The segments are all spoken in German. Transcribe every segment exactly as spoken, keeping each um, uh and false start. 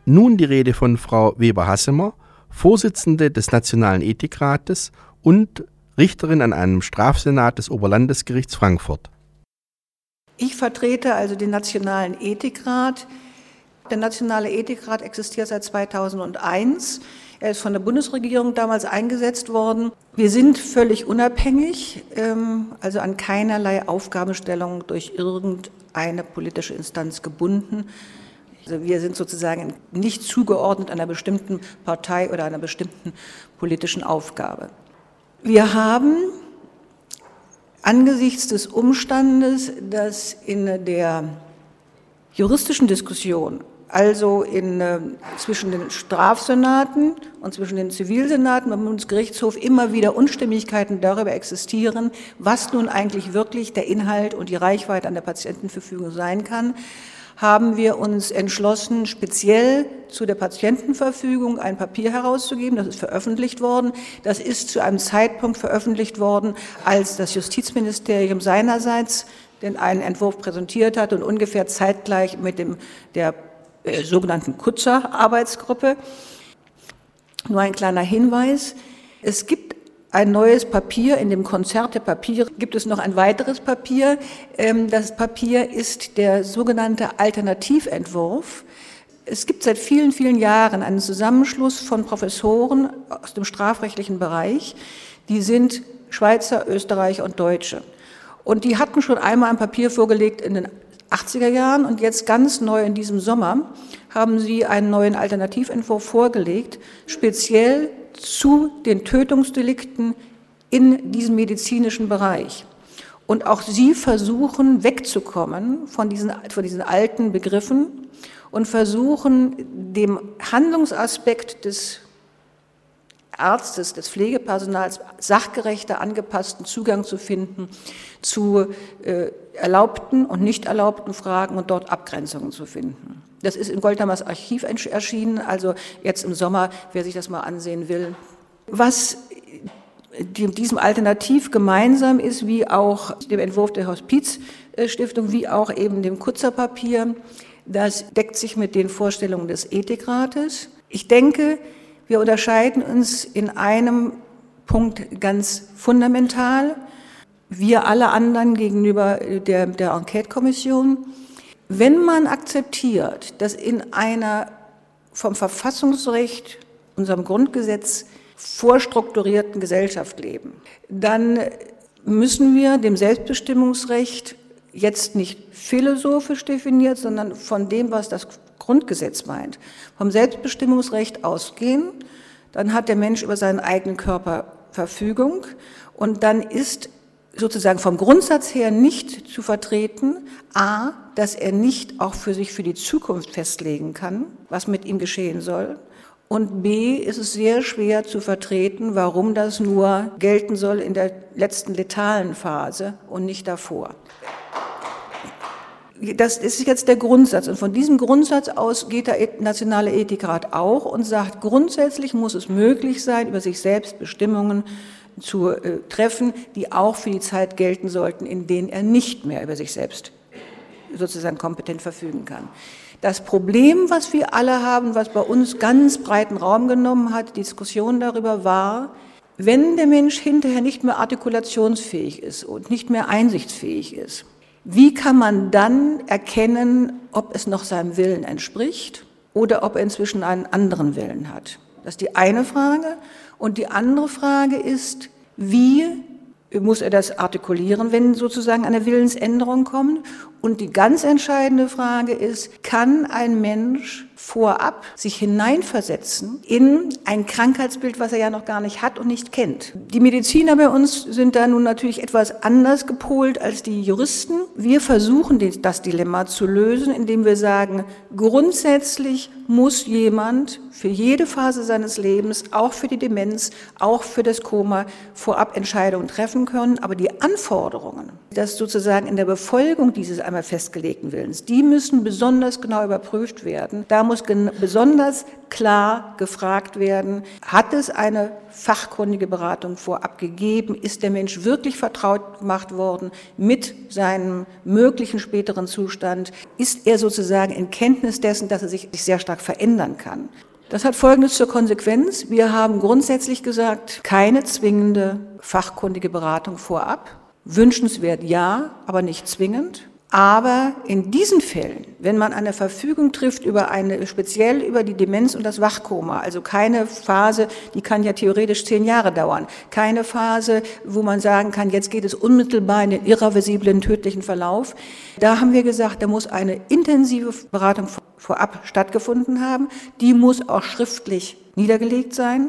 Nun die Rede von Frau Weber-Hassemer, Vorsitzende des Nationalen Ethikrates und Richterin an einem Strafsenat des Oberlandesgerichts Frankfurt. Ich vertrete also den Nationalen Ethikrat. Der Nationale Ethikrat existiert seit zweitausendeins. Er ist von der Bundesregierung damals eingesetzt worden. Wir sind völlig unabhängig, also an keinerlei Aufgabenstellung durch irgendeine politische Instanz gebunden. Also wir sind sozusagen nicht zugeordnet einer bestimmten Partei oder einer bestimmten politischen Aufgabe. Wir haben angesichts des Umstandes, dass in der juristischen Diskussion, also in, äh, zwischen den Strafsenaten und zwischen den Zivilsenaten beim Bundesgerichtshof immer wieder Unstimmigkeiten darüber existieren, was nun eigentlich wirklich der Inhalt und die Reichweite an der Patientenverfügung sein kann, haben wir uns entschlossen, speziell zu der Patientenverfügung ein Papier herauszugeben. Das ist veröffentlicht worden. Das ist zu einem Zeitpunkt veröffentlicht worden, als das Justizministerium seinerseits den einen Entwurf präsentiert hat und ungefähr zeitgleich mit dem der äh, sogenannten Kutzer-Arbeitsgruppe. Nur ein kleiner Hinweis. Es gibt ein neues Papier, in dem Konzert der Papiere gibt es noch ein weiteres Papier. Das Papier ist der sogenannte Alternativentwurf. Es gibt seit vielen, vielen Jahren einen Zusammenschluss von Professoren aus dem strafrechtlichen Bereich. Die sind Schweizer, Österreicher und Deutsche. Und die hatten schon einmal ein Papier vorgelegt in den achtziger Jahren und jetzt ganz neu in diesem Sommer haben sie einen neuen Alternativentwurf vorgelegt, speziell zu den Tötungsdelikten in diesem medizinischen Bereich. Und auch sie versuchen wegzukommen von diesen, von diesen alten Begriffen und versuchen dem Handlungsaspekt des Arztes, des Pflegepersonals sachgerechter, angepassten Zugang zu finden zu äh, erlaubten und nicht erlaubten Fragen und dort Abgrenzungen zu finden. Das ist in Goldhammers Archiv erschienen, also jetzt im Sommer, wer sich das mal ansehen will. Was diesem Alternativ gemeinsam ist, wie auch dem Entwurf der Hospizstiftung, wie auch eben dem Kutzerpapier, das deckt sich mit den Vorstellungen des Ethikrates. Ich denke, wir unterscheiden uns in einem Punkt ganz fundamental, wir alle anderen gegenüber der, der Enquete-Kommission. Wenn man akzeptiert, dass in einer vom Verfassungsrecht, unserem Grundgesetz, vorstrukturierten Gesellschaft leben, dann müssen wir dem Selbstbestimmungsrecht jetzt nicht philosophisch definiert, sondern von dem, was das Grundgesetz meint, vom Selbstbestimmungsrecht ausgehen. Dann hat der Mensch über seinen eigenen Körper Verfügung und dann ist sozusagen vom Grundsatz her nicht zu vertreten, a, dass er nicht auch für sich für die Zukunft festlegen kann, was mit ihm geschehen soll, und b, ist es sehr schwer zu vertreten, warum das nur gelten soll in der letzten letalen Phase und nicht davor. Das ist jetzt der Grundsatz und von diesem Grundsatz aus geht der Nationale Ethikrat auch und sagt, grundsätzlich muss es möglich sein, über sich selbst Bestimmungen zu äh, treffen, die auch für die Zeit gelten sollten, in denen er nicht mehr über sich selbst sozusagen kompetent verfügen kann. Das Problem, was wir alle haben, was bei uns ganz breiten Raum genommen hat, die Diskussion darüber war, wenn der Mensch hinterher nicht mehr artikulationsfähig ist und nicht mehr einsichtsfähig ist, wie kann man dann erkennen, ob es noch seinem Willen entspricht oder ob er inzwischen einen anderen Willen hat? Das ist die eine Frage. Und die andere Frage ist, wie muss er das artikulieren, wenn sozusagen eine Willensänderung kommt? Und die ganz entscheidende Frage ist, kann ein Mensch vorab sich hineinversetzen in ein Krankheitsbild, was er ja noch gar nicht hat und nicht kennt? Die Mediziner bei uns sind da nun natürlich etwas anders gepolt als die Juristen. Wir versuchen das Dilemma zu lösen, indem wir sagen, grundsätzlich muss jemand für jede Phase seines Lebens, auch für die Demenz, auch für das Koma, vorab Entscheidungen treffen können. Aber die Anforderungen, dass sozusagen in der Befolgung dieses einmal festgelegten Willens, die müssen besonders genau überprüft werden. Da muss gen- besonders klar gefragt werden, hat es eine fachkundige Beratung vorab gegeben? Ist der Mensch wirklich vertraut gemacht worden mit seinem möglichen späteren Zustand? Ist er sozusagen in Kenntnis dessen, dass er sich sehr stark verändern kann? Das hat Folgendes zur Konsequenz. Wir haben grundsätzlich gesagt, keine zwingende fachkundige Beratung vorab. Wünschenswert ja, aber nicht zwingend. Aber in diesen Fällen, wenn man eine Verfügung trifft über eine, speziell über die Demenz und das Wachkoma, also keine Phase, die kann ja theoretisch zehn Jahre dauern, keine Phase, wo man sagen kann, jetzt geht es unmittelbar in den irreversiblen, tödlichen Verlauf, da haben wir gesagt, da muss eine intensive Beratung vorab stattgefunden haben, die muss auch schriftlich niedergelegt sein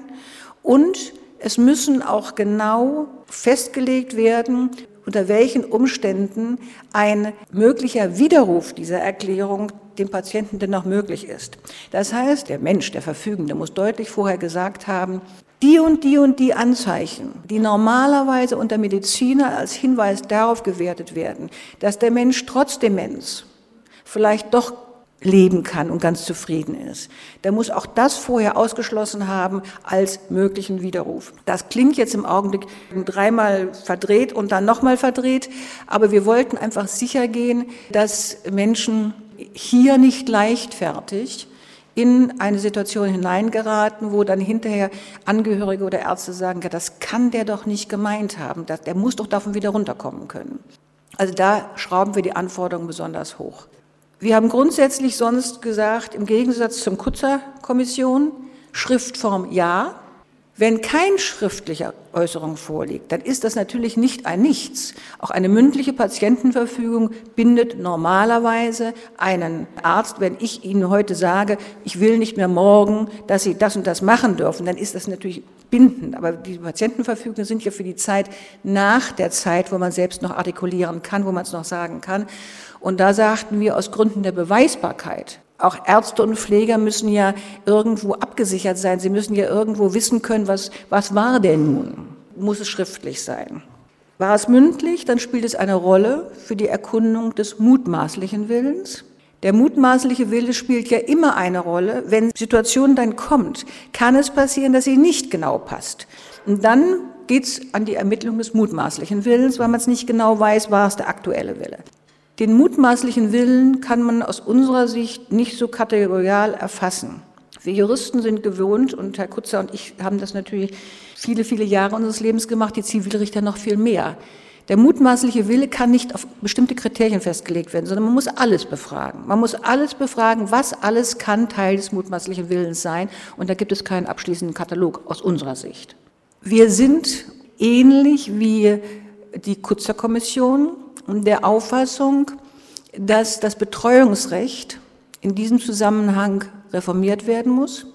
und es müssen auch genau festgelegt werden, unter welchen Umständen ein möglicher Widerruf dieser Erklärung dem Patienten denn noch möglich ist. Das heißt, der Mensch, der Verfügende, muss deutlich vorher gesagt haben, die und die und die Anzeichen, die normalerweise unter Mediziner als Hinweis darauf gewertet werden, dass der Mensch trotz Demenz vielleicht doch leben kann und ganz zufrieden ist. Der muss auch das vorher ausgeschlossen haben als möglichen Widerruf. Das klingt jetzt im Augenblick dreimal verdreht und dann nochmal verdreht, aber wir wollten einfach sicher gehen, dass Menschen hier nicht leichtfertig in eine Situation hineingeraten, wo dann hinterher Angehörige oder Ärzte sagen, ja, das kann der doch nicht gemeint haben, der muss doch davon wieder runterkommen können. Also da schrauben wir die Anforderungen besonders hoch. Wir haben grundsätzlich sonst gesagt, im Gegensatz zur Kutzer-Kommission, Schriftform ja. Wenn keine schriftliche Äußerung vorliegt, dann ist das natürlich nicht ein Nichts. Auch eine mündliche Patientenverfügung bindet normalerweise einen Arzt. Wenn ich Ihnen heute sage, ich will nicht mehr morgen, dass Sie das und das machen dürfen, dann ist das natürlich bindend. Aber die Patientenverfügungen sind ja für die Zeit nach der Zeit, wo man selbst noch artikulieren kann, wo man es noch sagen kann. Und da sagten wir aus Gründen der Beweisbarkeit, auch Ärzte und Pfleger müssen ja irgendwo abgesichert sein. Sie müssen ja irgendwo wissen können, was, was war denn nun? Muss es schriftlich sein? War es mündlich, dann spielt es eine Rolle für die Erkundung des mutmaßlichen Willens. Der mutmaßliche Wille spielt ja immer eine Rolle. Wenn Situation dann kommt, kann es passieren, dass sie nicht genau passt. Und dann geht es an die Ermittlung des mutmaßlichen Willens, weil man es nicht genau weiß, war es der aktuelle Wille. Den mutmaßlichen Willen kann man aus unserer Sicht nicht so kategorial erfassen. Wir Juristen sind gewohnt, und Herr Kutzer und ich haben das natürlich viele, viele Jahre unseres Lebens gemacht, die Zivilrichter noch viel mehr. Der mutmaßliche Wille kann nicht auf bestimmte Kriterien festgelegt werden, sondern man muss alles befragen. Man muss alles befragen, was alles kann Teil des mutmaßlichen Willens sein, und da gibt es keinen abschließenden Katalog aus unserer Sicht. Wir sind ähnlich wie die Kutzer-Kommission der Auffassung, dass das Betreuungsrecht in diesem Zusammenhang reformiert werden muss.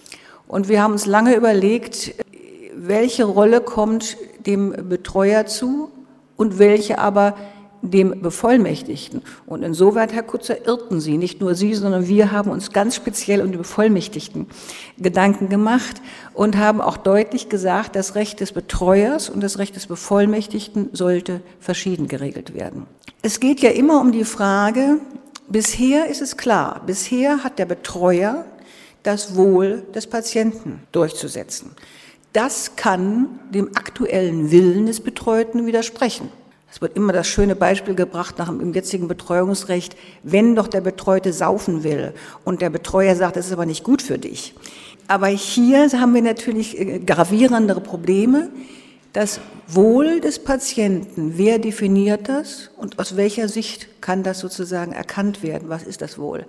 Und wir haben uns lange überlegt, welche Rolle kommt dem Betreuer zu und welche aber dem Bevollmächtigten. Und insoweit, Herr Kutzer, irrten Sie, nicht nur Sie, sondern wir haben uns ganz speziell um die Bevollmächtigten Gedanken gemacht und haben auch deutlich gesagt, das Recht des Betreuers und das Recht des Bevollmächtigten sollte verschieden geregelt werden. Es geht ja immer um die Frage, bisher ist es klar, bisher hat der Betreuer das Wohl des Patienten durchzusetzen. Das kann dem aktuellen Willen des Betreuten widersprechen. Es wird immer das schöne Beispiel gebracht nach dem jetzigen Betreuungsrecht, wenn doch der Betreute saufen will und der Betreuer sagt, das ist aber nicht gut für dich. Aber hier haben wir natürlich gravierendere Probleme. Das Wohl des Patienten, wer definiert das und aus welcher Sicht kann das sozusagen erkannt werden? Was ist das Wohl?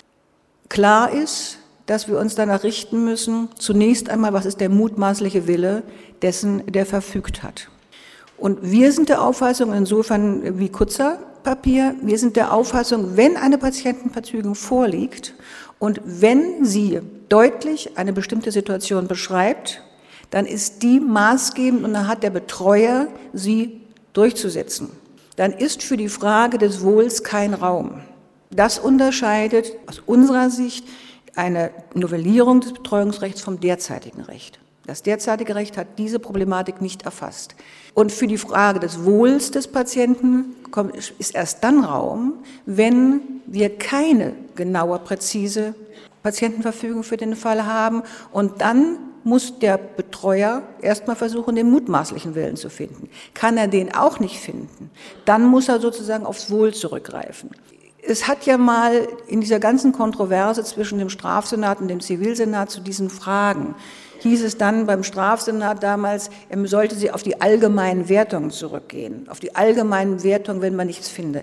Klar ist, dass wir uns danach richten müssen, zunächst einmal, was ist der mutmaßliche Wille dessen, der verfügt hat. Und wir sind der Auffassung, insofern wie Kutzer Papier, wir sind der Auffassung, wenn eine Patientenverfügung vorliegt und wenn sie deutlich eine bestimmte Situation beschreibt, dann ist die maßgebend und dann hat der Betreuer sie durchzusetzen. Dann ist für die Frage des Wohls kein Raum. Das unterscheidet aus unserer Sicht eine Novellierung des Betreuungsrechts vom derzeitigen Recht. Das derzeitige Recht hat diese Problematik nicht erfasst. Und für die Frage des Wohls des Patienten ist erst dann Raum, wenn wir keine genaue, präzise Patientenverfügung für den Fall haben. Und dann muss der Betreuer erstmal versuchen, den mutmaßlichen Willen zu finden. Kann er den auch nicht finden, dann muss er sozusagen aufs Wohl zurückgreifen. Es hat ja mal in dieser ganzen Kontroverse zwischen dem Strafsenat und dem Zivilsenat zu diesen Fragen, hieß es dann beim Strafsenat damals, er sollte sie auf die allgemeinen Wertungen zurückgehen, auf die allgemeinen Wertungen, wenn man nichts finde.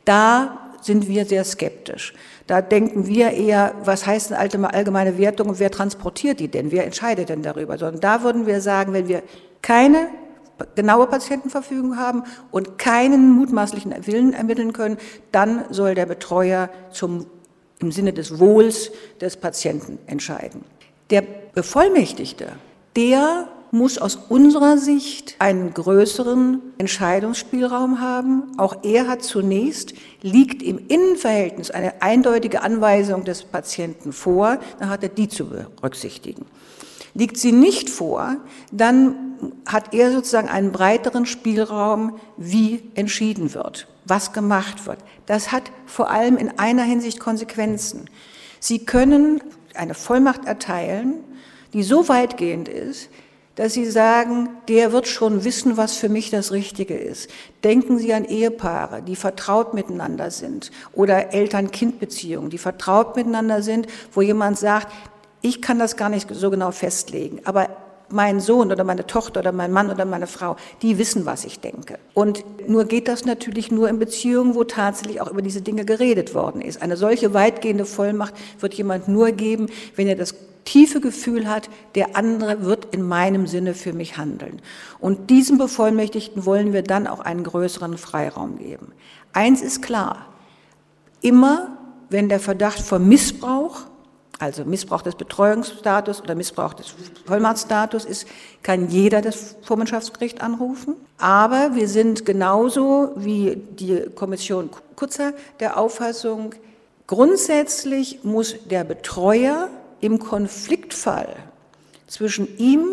Da sind wir sehr skeptisch. Da denken wir eher, was heißt denn allgemeine Wertung und wer transportiert die denn, wer entscheidet denn darüber? Sondern da würden wir sagen, wenn wir keine genaue Patientenverfügung haben und keinen mutmaßlichen Willen ermitteln können, dann soll der Betreuer zum, im Sinne des Wohls des Patienten entscheiden. Der Bevollmächtigte, der muss aus unserer Sicht einen größeren Entscheidungsspielraum haben. Auch er hat zunächst, liegt im Innenverhältnis eine eindeutige Anweisung des Patienten vor, dann hat er die zu berücksichtigen. Liegt sie nicht vor, dann hat er sozusagen einen breiteren Spielraum, wie entschieden wird, was gemacht wird. Das hat vor allem in einer Hinsicht Konsequenzen. Sie können eine Vollmacht erteilen, die so weitgehend ist, dass Sie sagen, der wird schon wissen, was für mich das Richtige ist. Denken Sie an Ehepaare, die vertraut miteinander sind, oder Eltern-Kind-Beziehungen, die vertraut miteinander sind, wo jemand sagt, ich kann das gar nicht so genau festlegen, aber mein Sohn oder meine Tochter oder mein Mann oder meine Frau, die wissen, was ich denke. Und nur geht das natürlich nur in Beziehungen, wo tatsächlich auch über diese Dinge geredet worden ist. Eine solche weitgehende Vollmacht wird jemand nur geben, wenn er das tiefe Gefühl hat, der andere wird in meinem Sinne für mich handeln. Und diesem Bevollmächtigten wollen wir dann auch einen größeren Freiraum geben. Eins ist klar, immer wenn der Verdacht von Missbrauch, also Missbrauch des Betreuungsstatus oder Missbrauch des Vollmachtsstatus ist, kann jeder das Vormundschaftsgericht anrufen. Aber wir sind genauso wie die Kommission Kutzer der Auffassung, grundsätzlich muss der Betreuer im Konfliktfall zwischen ihm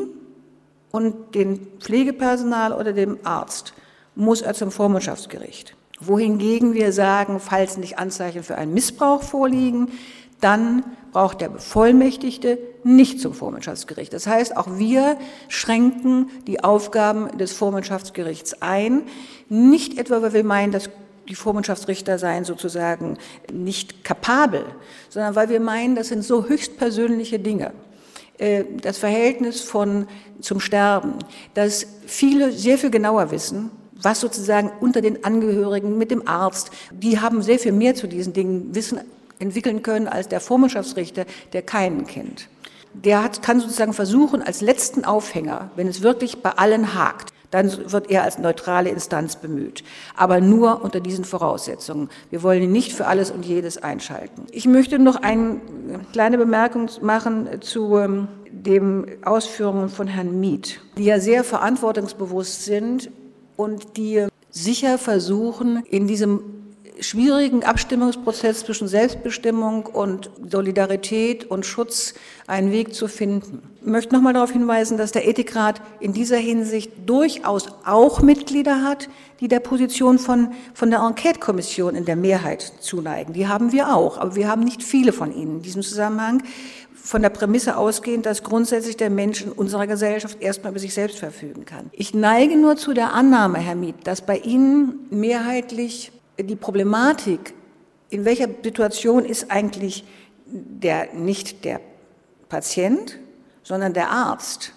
und dem Pflegepersonal oder dem Arzt, muss er zum Vormundschaftsgericht. Wohingegen wir sagen, falls nicht Anzeichen für einen Missbrauch vorliegen, dann braucht der Bevollmächtigte nicht zum Vormundschaftsgericht. Das heißt, auch wir schränken die Aufgaben des Vormundschaftsgerichts ein, nicht etwa, weil wir meinen, dass die Vormundschaftsrichter seien sozusagen nicht kapabel, sondern weil wir meinen, das sind so höchstpersönliche Dinge. Das Verhältnis von zum Sterben, dass viele sehr viel genauer wissen, was sozusagen unter den Angehörigen mit dem Arzt, die haben sehr viel mehr zu diesen Dingen Wissen entwickeln können als der Vormundschaftsrichter, der keinen kennt. Der hat, kann sozusagen versuchen, als letzten Aufhänger, wenn es wirklich bei allen hakt, dann wird er als neutrale Instanz bemüht. Aber nur unter diesen Voraussetzungen. Wir wollen ihn nicht für alles und jedes einschalten. Ich möchte noch eine kleine Bemerkung machen zu ähm, den Ausführungen von Herrn Mieth, die ja sehr verantwortungsbewusst sind und die sicher versuchen, in diesem schwierigen Abstimmungsprozess zwischen Selbstbestimmung und Solidarität und Schutz einen Weg zu finden. Ich möchte noch mal darauf hinweisen, dass der Ethikrat in dieser Hinsicht durchaus auch Mitglieder hat, die der Position von, von der Enquete-Kommission in der Mehrheit zuneigen. Die haben wir auch, aber wir haben nicht viele von ihnen in diesem Zusammenhang, von der Prämisse ausgehend, dass grundsätzlich der Mensch in unserer Gesellschaft erstmal über sich selbst verfügen kann. Ich neige nur zu der Annahme, Herr Mieth, dass bei Ihnen mehrheitlich die Problematik, in welcher Situation ist eigentlich der, nicht der Patient, sondern der Arzt.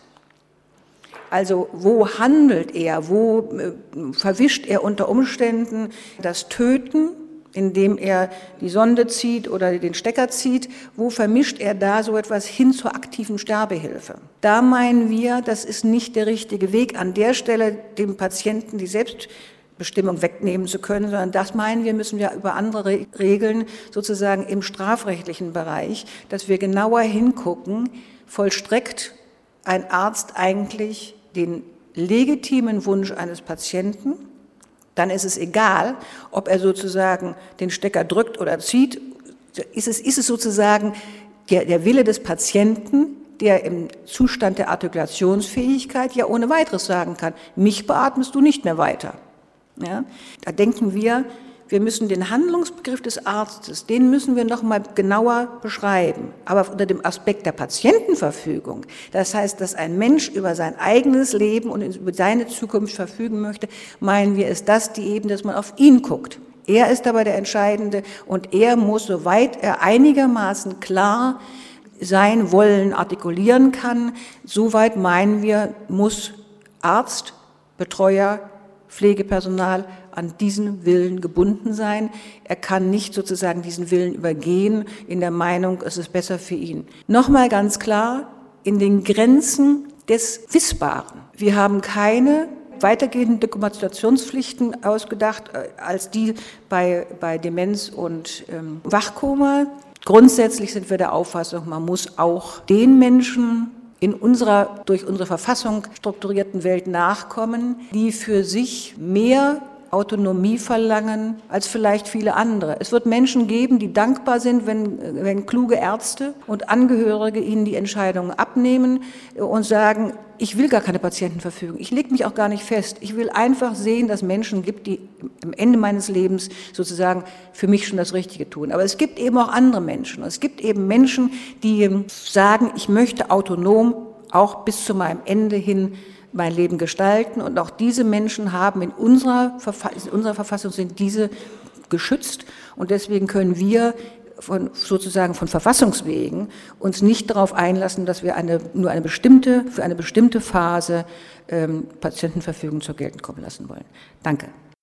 Also wo handelt er, wo äh, verwischt er unter Umständen das Töten, indem er die Sonde zieht oder den Stecker zieht, wo vermischt er da so etwas hin zur aktiven Sterbehilfe? Da meinen wir, das ist nicht der richtige Weg, an der Stelle dem Patienten die Selbstbestimmung wegnehmen zu können, sondern das meinen wir, müssen wir über andere Regeln sozusagen im strafrechtlichen Bereich, dass wir genauer hingucken, vollstreckt ein Arzt eigentlich den legitimen Wunsch eines Patienten, dann ist es egal, ob er sozusagen den Stecker drückt oder zieht, ist es, ist es sozusagen der, der Wille des Patienten, der im Zustand der Artikulationsfähigkeit ja ohne weiteres sagen kann, mich beatmest du nicht mehr weiter. Ja? Da denken wir, wir müssen den Handlungsbegriff des Arztes, den müssen wir noch mal genauer beschreiben, aber unter dem Aspekt der Patientenverfügung. Das heißt, dass ein Mensch über sein eigenes Leben und über seine Zukunft verfügen möchte, meinen wir, ist das die Ebene, dass man auf ihn guckt. Er ist dabei der Entscheidende und er muss, soweit er einigermaßen klar sein Wollen artikulieren kann, soweit meinen wir, muss Arzt, Betreuer, Pflegepersonal an diesen Willen gebunden sein. Er kann nicht sozusagen diesen Willen übergehen in der Meinung, es ist besser für ihn. Nochmal ganz klar, in den Grenzen des Wissbaren. Wir haben keine weitergehenden Dokumentationspflichten ausgedacht, als die bei, bei Demenz und ähm, Wachkoma. Grundsätzlich sind wir der Auffassung, man muss auch den Menschen in unserer, durch unsere Verfassung strukturierten Welt nachkommen, die für sich mehr Autonomie verlangen als vielleicht viele andere. Es wird Menschen geben, die dankbar sind, wenn, wenn kluge Ärzte und Angehörige ihnen die Entscheidungen abnehmen und sagen, ich will gar keine Patientenverfügung, ich lege mich auch gar nicht fest. Ich will einfach sehen, dass es Menschen gibt, die am Ende meines Lebens sozusagen für mich schon das Richtige tun. Aber es gibt eben auch andere Menschen. Es gibt eben Menschen, die sagen, ich möchte autonom auch bis zu meinem Ende hin mein Leben gestalten. Und auch diese Menschen haben in unserer, in unserer Verfassung sind diese geschützt. Und deswegen können wir von, sozusagen von Verfassungswegen uns nicht darauf einlassen, dass wir eine, nur eine bestimmte, für eine bestimmte Phase ähm, Patientenverfügung zur Geltung kommen lassen wollen. Danke.